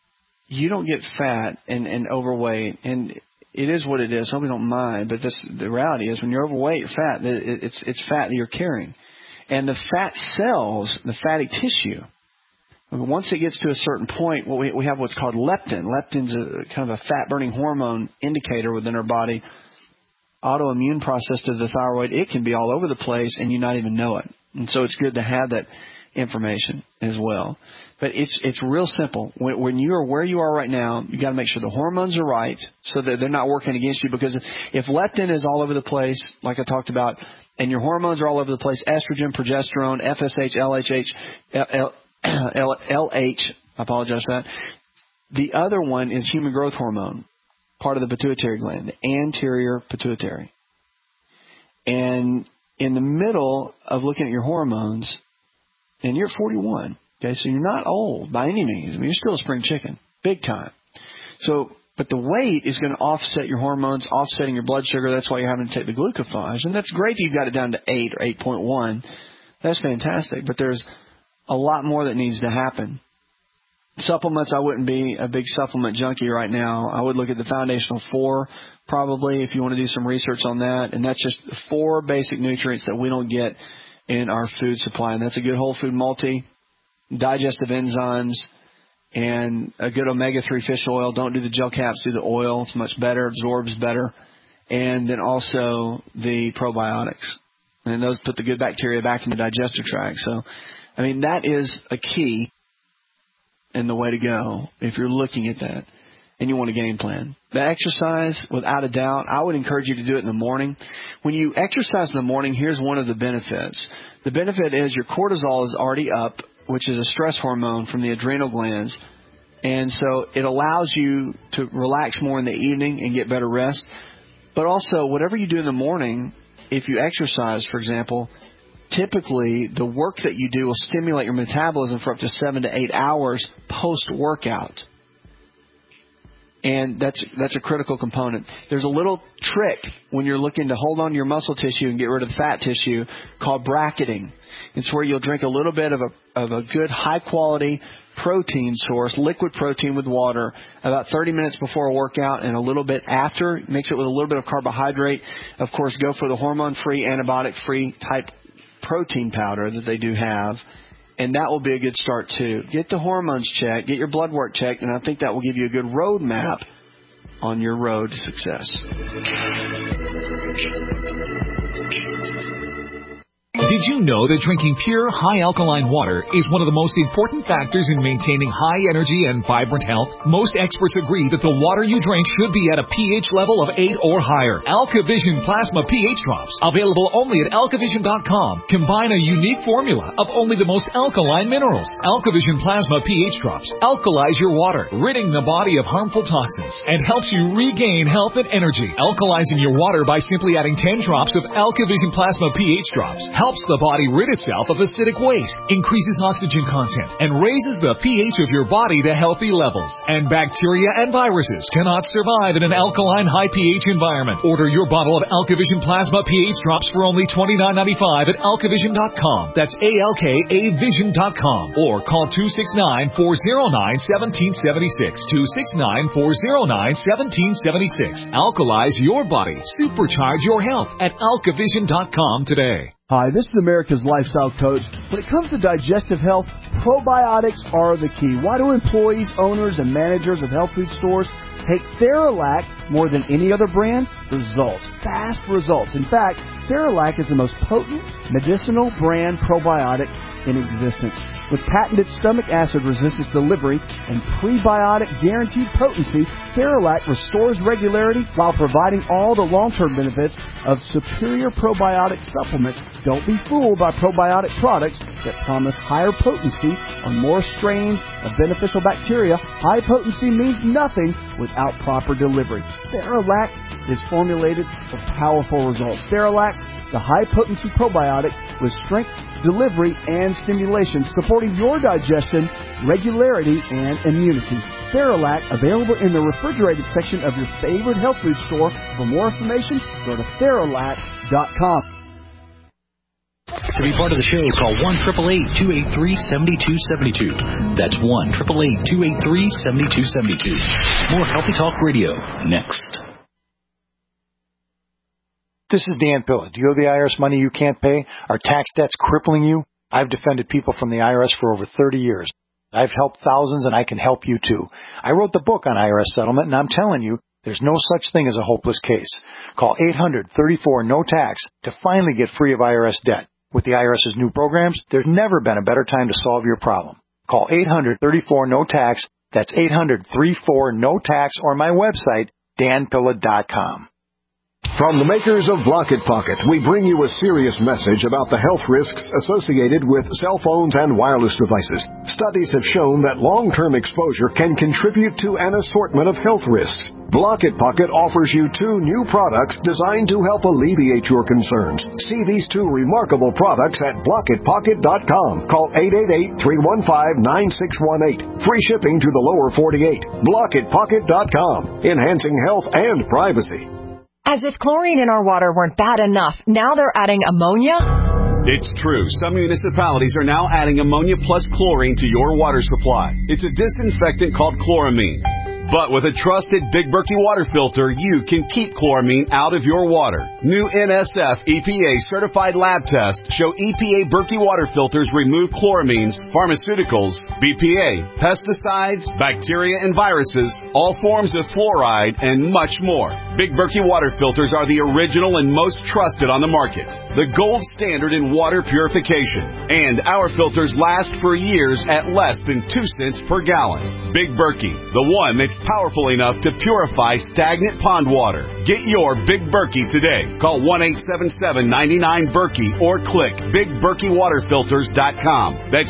Speaker 3: fat and overweight, and it is what it is. Some people don't mind, but the reality is when you're overweight, fat, it's fat that you're carrying. And the fat cells, the fatty tissue, once it gets to a certain point, we have what's called leptin. Leptin's a kind of a fat-burning hormone indicator within our body. Autoimmune process to the thyroid, it can be all over the place and you not even know it. And so it's good to have that information as well. But it's real simple. When you are where you are right now, you got to make sure the hormones are right so that they're not working against you. Because if leptin is all over the place, like I talked about, and your hormones are all over the place, estrogen, progesterone, FSH, LH, I apologize for that. The other one is human growth hormone, part of the pituitary gland, the anterior pituitary. And in the middle of looking at your hormones, and you're 41. Okay, so you're not old by any means. I mean, you're still a spring chicken, big time. So, but the weight is going to offset your hormones, offsetting your blood sugar. That's why you're having to take the glucophage. And that's great that you've got it down to 8 or 8.1. That's fantastic. But there's a lot more that needs to happen. Supplements, I wouldn't be a big supplement junkie right now. I would look at the Foundational 4 probably if you want to do some research on that. And that's just 4 basic nutrients that we don't get in our food supply. And that's a good whole food multi, digestive enzymes, and a good omega-3 fish oil. Don't do the gel caps, do the oil. It's much better, absorbs better. And then also the probiotics. And those put the good bacteria back in the digestive tract. So, I mean, that is a key and the way to go if you're looking at that and you want a game plan. The exercise, without a doubt, I would encourage you to do it in the morning. When you exercise in the morning, here's one of the benefits. The benefit is your cortisol is already up, which is a stress hormone from the adrenal glands. And so it allows you to relax more in the evening and get better rest. But also, whatever you do in the morning, if you exercise, for example, typically the work that you do will stimulate your metabolism for up to 7 to 8 hours post-workout. And that's a critical component. There's a little trick when you're looking to hold on to your muscle tissue and get rid of the fat tissue called bracketing. It's where you'll drink a little bit of a good high-quality protein source, liquid protein with water, about 30 minutes before a workout and a little bit after. Mix it with a little bit of carbohydrate. Of course, go for the hormone-free, antibiotic-free type protein powder that they do have. And that will be a good start, too. Get the hormones checked, get your blood work checked, and I think that will give you a good roadmap on your road to success.
Speaker 8: Did you know that drinking pure, high-alkaline water is one of the most important factors in maintaining high energy and vibrant health? Most experts agree that the water you drink should be at a pH level of 8 or higher. AlkaVision Plasma pH Drops, available only at alkavision.com, combine a unique formula of only the most alkaline minerals. AlkaVision Plasma pH Drops alkalize your water, ridding the body of harmful toxins, and helps you regain health and energy. Alkalizing your water by simply adding 10 drops of AlkaVision Plasma pH Drops helps the body rid itself of acidic waste, increases oxygen content, and raises the pH of your body to healthy levels. And bacteria and viruses cannot survive in an alkaline high pH environment. Order your bottle of AlkaVision Plasma pH Drops for only $29.95 at alkavision.com. That's ALKAvision.com. Or call 269-409-1776. 269-409-1776. Alkalize your body. Supercharge your health at alkavision.com today.
Speaker 3: Hi, this is America's Lifestyle Coach. When it comes to digestive health, probiotics are the key. Why do employees, owners, and managers of health food stores take Theralac more than any other brand? Results. Fast results. In fact, Theralac is the most potent medicinal brand probiotic in existence. With patented stomach acid resistance delivery and prebiotic guaranteed potency, Theralac restores regularity while providing all the long-term benefits of superior probiotic supplements. Don't be fooled by probiotic products that promise higher potency on more strains of beneficial bacteria. High potency means nothing without proper delivery. Theralac is formulated for powerful results. Theralac, the high-potency probiotic with strength, delivery, and stimulation, supporting your digestion, regularity, and immunity. Theralac, available in the refrigerated section of your favorite health food store. For more information, go to Theralac.com.
Speaker 14: To be part of the show, call 1-888-283-7272. That's 1-888-283-7272. More Healthy Talk Radio, next.
Speaker 1: This is Dan Pilla. Do you owe the IRS money you can't pay? Are tax debts crippling you? I've defended people from the IRS for over 30 years. I've helped thousands, and I can help you too. I wrote the book on IRS settlement, and I'm telling you, there's no such thing as a hopeless case. Call 800-34-NO-TAX to finally get free of IRS debt. With the IRS's new programs, there's never been a better time to solve your problem. Call 800-34-NO-TAX. That's 800-34-NO-TAX, or my website, danpilla.com.
Speaker 22: From the makers of Blocket Pocket, we bring you a serious message about the health risks associated with cell phones and wireless devices. Studies have shown that long-term exposure can contribute to an assortment of health risks. Blocket Pocket offers you 2 new products designed to help alleviate your concerns. See these 2 remarkable products at BlocketPocket.com. Call 888-315-9618. Free shipping to the lower 48. BlocketPocket.com. Enhancing health and privacy.
Speaker 23: As if chlorine in our water weren't bad enough, now they're adding ammonia?
Speaker 24: It's true. Some municipalities are now adding ammonia plus chlorine to your water supply. It's a disinfectant called chloramine. But with a trusted Big Berkey water filter, you can keep chloramine out of your water. New NSF EPA certified lab tests show EPA Berkey water filters remove chloramines, pharmaceuticals, BPA, pesticides, bacteria and viruses, all forms of fluoride, and much more. Big Berkey water filters are the original and most trusted on the market. The gold standard in water purification. And our filters last for years at less than 2 cents per gallon. Big Berkey, the one that's powerful enough to purify stagnant pond water. Get your Big Berkey today. Call 1-877-99-BERKEY or click BigBerkeyWaterFilters.com. That's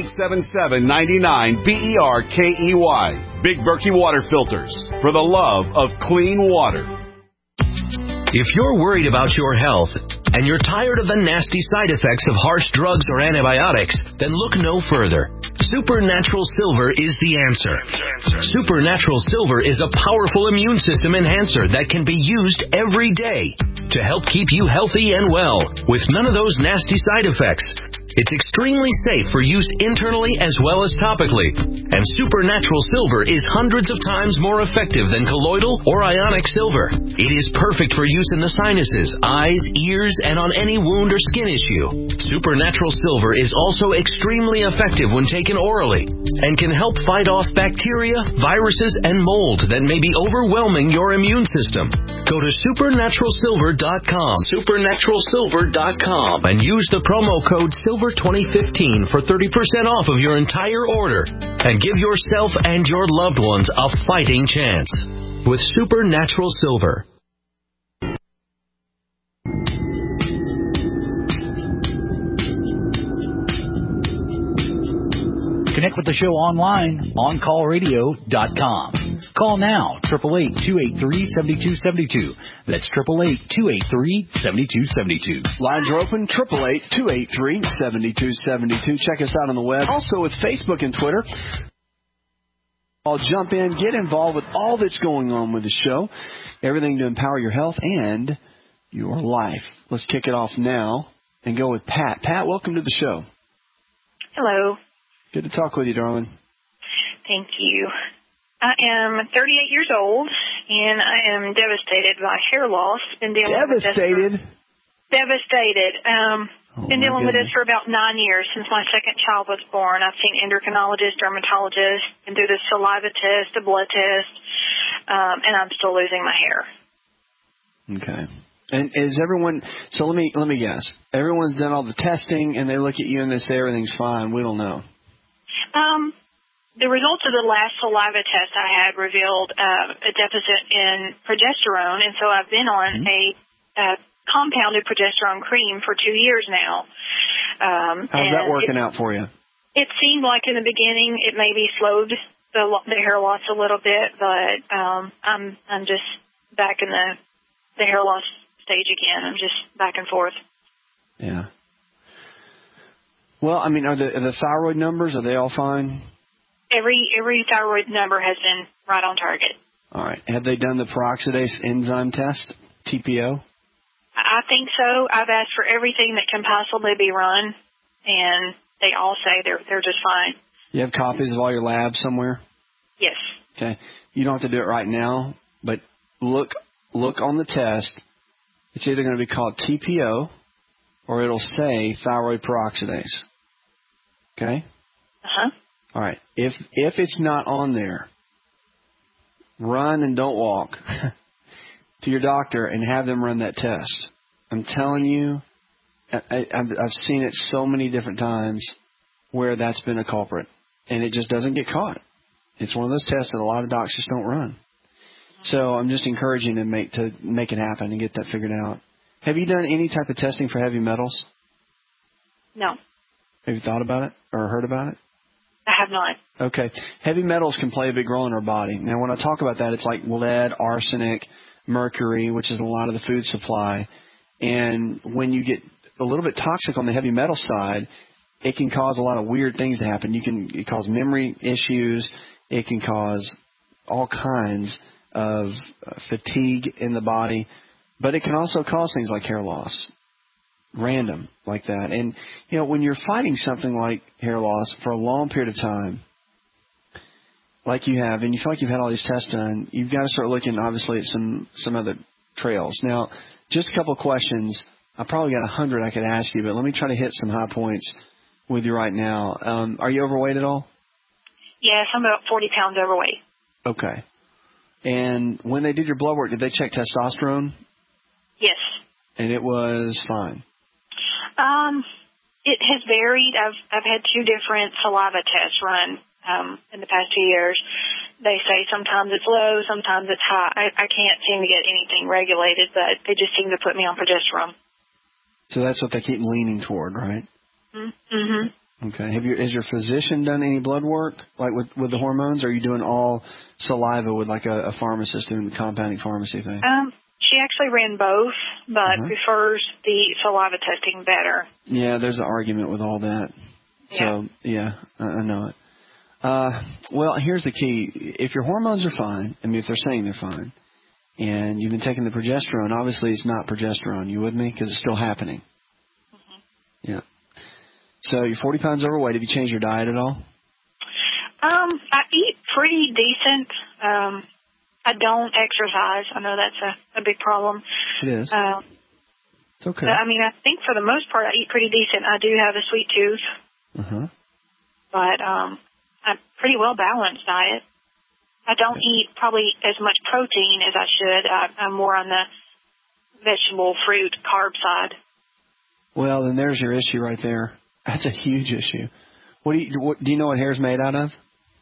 Speaker 24: 1-877-99-BERKEY. Big Berkey Water Filters, for the love of clean water.
Speaker 25: If you're worried about your health and you're tired of the nasty side effects of harsh drugs or antibiotics, then look no further. Supernatural Silver is the answer. Supernatural Silver is a powerful immune system enhancer that can be used every day to help keep you healthy and well with none of those nasty side effects. It's extremely safe for use internally as well as topically. And Supernatural Silver is hundreds of times more effective than colloidal or ionic silver. It is perfect for use in the sinuses, eyes, ears, and on any wound or skin issue. Supernatural Silver is also extremely effective when taken orally and can help fight off bacteria, viruses, and mold that may be overwhelming your immune system. Go to supernaturalsilver.com, supernaturalsilver.com, and use the promo code SILVER2015 for 30% off of your entire order. And give yourself and your loved ones a fighting chance with Supernatural Silver.
Speaker 16: Connect with the show online, OnCallRadio.com. Call now, 888-283-7272. That's 888-283-7272.
Speaker 3: Lines are open, 888-283-7272. Check us out on the web. Also with Facebook and Twitter. I'll jump in, get involved with all that's going on with the show. Everything to empower your health and your life. Let's kick it off now and go with Pat. Pat, welcome to the show.
Speaker 2: Hello.
Speaker 3: Good to talk with you, darling.
Speaker 2: Thank you. I am 38 years old, and I am devastated by hair loss. Been dealing
Speaker 3: Devastated?
Speaker 2: Devastated. Been dealing with this for about 9 years, since my second child was born. I've seen endocrinologists, dermatologists, and do the saliva test, the blood test, and I'm still losing my hair.
Speaker 3: Okay. And is everyone, so let me guess, everyone's done all the testing, and they look at you and they say everything's fine. We don't know.
Speaker 2: The results of the last saliva test I had revealed a deficit in progesterone, and so I've been on a compounded progesterone cream for 2 years now.
Speaker 3: How's that working out for you?
Speaker 2: It seemed like in the beginning it maybe slowed the hair loss a little bit, but I'm just back in the hair loss stage again. I'm just back and forth.
Speaker 3: Yeah. Well, I mean, are the thyroid numbers, are they all fine?
Speaker 2: Every thyroid number has been right on target.
Speaker 3: All right. Have they done the peroxidase enzyme test, TPO?
Speaker 2: I think so. I've asked for everything that can possibly be run, and they all say they're just fine.
Speaker 3: You have copies of all your labs somewhere?
Speaker 2: Yes.
Speaker 3: Okay. You don't have to do it right now, but look on the test. It's either going to be called TPO or it'll say thyroid peroxidase. Okay?
Speaker 2: Uh-huh.
Speaker 3: All right. If it's not on there, run and don't walk to your doctor and have them run that test. I'm telling you, I've seen it so many different times where that's been a culprit, and it just doesn't get caught. It's one of those tests that a lot of docs just don't run. So I'm just encouraging them to make it happen and get that figured out. Have you done any type of testing for heavy metals?
Speaker 2: No.
Speaker 3: Have you thought about it or heard about it?
Speaker 2: I have not.
Speaker 3: Okay. Heavy metals can play a big role in our body. Now, when I talk about that, it's like lead, arsenic, mercury, which is a lot of the food supply. And when you get a little bit toxic on the heavy metal side, it can cause a lot of weird things to happen. It can cause memory issues. It can cause all kinds of fatigue in the body. But it can also cause things like hair loss. Random like that. And, you know, when you're fighting something like hair loss for a long period of time, like you have, and you feel like you've had all these tests done, you've got to start looking, obviously, at some other trails. Now, just a couple of questions. I probably got 100 I could ask you, but let me try to hit some high points with you right now. Are you overweight at all?
Speaker 2: Yes, I'm about 40 pounds overweight.
Speaker 3: Okay. And when they did your blood work, did they check testosterone?
Speaker 2: Yes.
Speaker 3: And it was fine?
Speaker 2: It has varied. I've had 2 different saliva tests run in the past 2 years. They say sometimes it's low, sometimes it's high. I can't seem to get anything regulated, but they just seem to put me on progesterone.
Speaker 3: So that's what they keep leaning toward, right?
Speaker 2: Mm-hmm.
Speaker 3: Okay. Has your physician done any blood work, like with the hormones, or are you doing all saliva with like a pharmacist doing the compounding pharmacy thing?
Speaker 2: She actually ran both, but prefers the saliva testing better.
Speaker 3: Yeah, there's an argument with all that. So, yeah I know it. Well, here's the key. If your hormones are fine, I mean, if they're saying they're fine, and you've been taking the progesterone, obviously it's not progesterone. You with me? Because it's still happening. Mm-hmm. Yeah. So you're 40 pounds overweight. Have you changed your diet at all?
Speaker 2: I eat pretty decent. I don't exercise. I know that's a big problem.
Speaker 3: It is. It's okay.
Speaker 2: I mean, I think for the most part I eat pretty decent. I do have a sweet tooth.
Speaker 3: Uh-huh.
Speaker 2: But I'm pretty well balanced diet. I don't eat probably as much protein as I should. I'm more on the vegetable, fruit, carb side.
Speaker 3: Well, then there's your issue right there. That's a huge issue. Do you know what hair's made out of?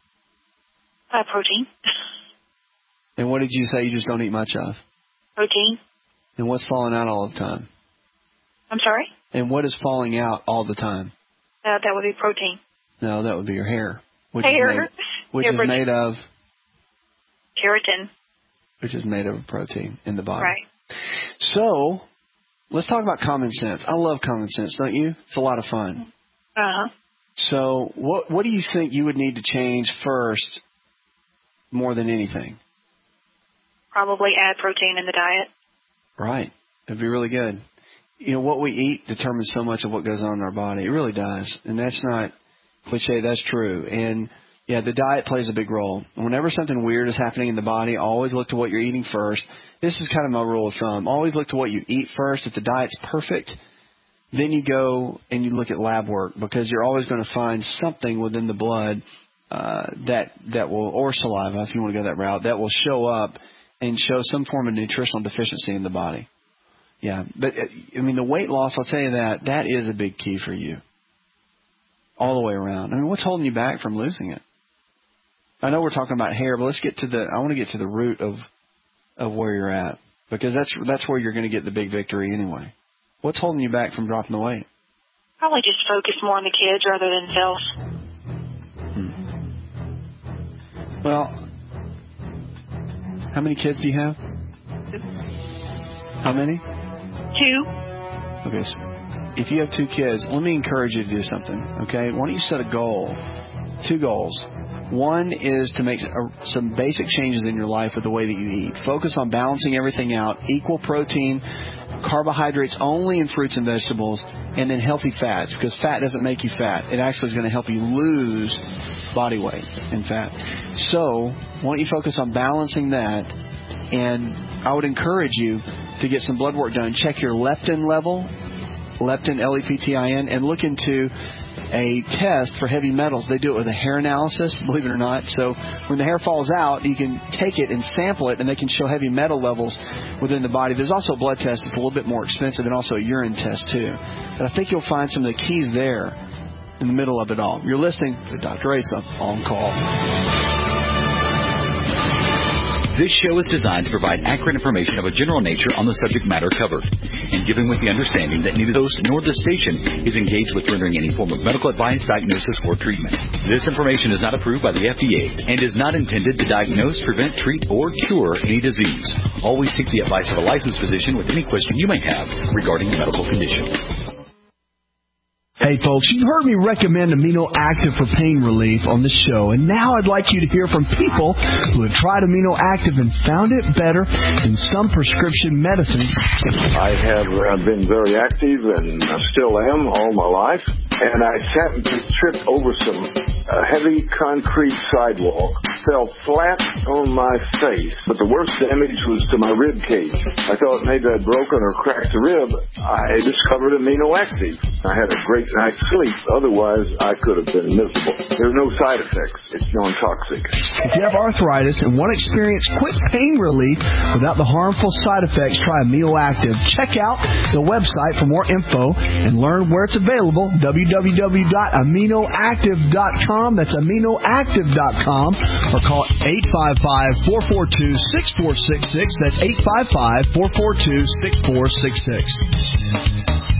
Speaker 2: Protein.
Speaker 3: And what did you say you just don't eat much of?
Speaker 2: Protein.
Speaker 3: And what's falling out all the time?
Speaker 2: I'm sorry?
Speaker 3: And what is falling out all the time?
Speaker 2: That would be protein.
Speaker 3: No, that would be your hair. Which is made of?
Speaker 2: Keratin.
Speaker 3: Which is made of protein in the body.
Speaker 2: Right.
Speaker 3: So, let's talk about common sense. I love common sense, don't you? It's a lot of fun.
Speaker 2: Uh-huh.
Speaker 3: So, what do you think you would need to change first more than anything?
Speaker 2: Probably add protein in the diet.
Speaker 3: Right. It'd be really good. You know, what we eat determines so much of what goes on in our body. It really does. And that's not cliche. That's true. And, yeah, the diet plays a big role. Whenever something weird is happening in the body, always look to what you're eating first. This is kind of my rule of thumb. Always look to what you eat first. If the diet's perfect, then you go and you look at lab work, because you're always going to find something within the blood that will, or saliva, if you want to go that route, that will show up and show some form of nutritional deficiency in the body. Yeah, but, I mean, the weight loss, I'll tell you that is a big key for you. All the way around. I mean, what's holding you back from losing it? I know we're talking about hair, but I want to get to the root of where you're at, because that's where you're going to get the big victory anyway. What's holding you back from dropping the weight?
Speaker 2: Probably just focus more on the kids rather than self.
Speaker 3: Well, how many kids do you have?
Speaker 2: 2.
Speaker 3: How many?
Speaker 2: 2.
Speaker 3: Okay, so if you have 2 kids, let me encourage you to do something, okay? Why don't you set a goal, 2 goals. One is to make some basic changes in your life with the way that you eat. Focus on balancing everything out, equal protein, carbohydrates only in fruits and vegetables, and then healthy fats, because fat doesn't make you fat. It actually is going to help you lose body weight and fat. So why don't you focus on balancing that, and I would encourage you to get some blood work done. Check your leptin level, leptin, L-E-P-T-I-N, and look into a test for heavy metals. They do it with a hair analysis, believe it or not. So when the hair falls out, you can take it and sample it, and they can show heavy metal levels within the body. There's also a blood test that's a little bit more expensive, and also a urine test too. But I think you'll find some of the keys there in the middle of it all. You're listening to Dr. Asa on Call.
Speaker 16: This show is designed to provide accurate information of a general nature on the subject matter covered, and given with the understanding that neither the host nor the station is engaged with rendering any form of medical advice, diagnosis, or treatment. This information is not approved by the FDA and is not intended to diagnose, prevent, treat, or cure any disease. Always seek the advice of a licensed physician with any question you may have regarding a medical condition.
Speaker 4: Hey folks, you've heard me recommend Amino Active for pain relief on the show, and now I'd like you to hear from people who have tried Amino Active and found it better than some prescription medicine.
Speaker 5: I have been very active, and I still am all my life, and I happened to trip over some heavy concrete sidewalk, fell flat on my face, but the worst damage was to my rib cage. I thought maybe I'd broken or cracked a rib. I discovered Amino Active. I had a great night's sleep. Otherwise, I could have been miserable. There's no side effects. It's non-toxic.
Speaker 4: If you have arthritis and want to experience quick pain relief without the harmful side effects, try Amino Active. Check out the website for more info and learn where it's available, www.aminoactive.com. That's aminoactive.com, or call 855-442-6466. That's 855-442-6466.